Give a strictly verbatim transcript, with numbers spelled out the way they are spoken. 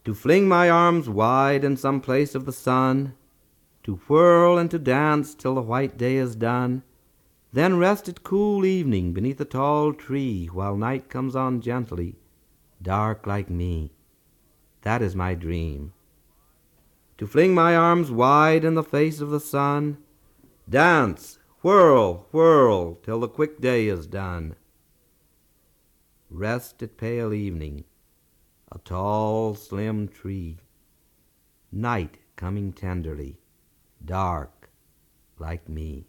To fling my arms wide in some place of the sun, to whirl and to dance till the white day is done, then rest at cool evening beneath a tall tree, while night comes on gently, dark like me. That is my dream. To fling my arms wide in the face of the sun, dance, whirl, whirl, till the quick day is done. Rest at pale evening, a tall slim tree, night coming tenderly, dark like me.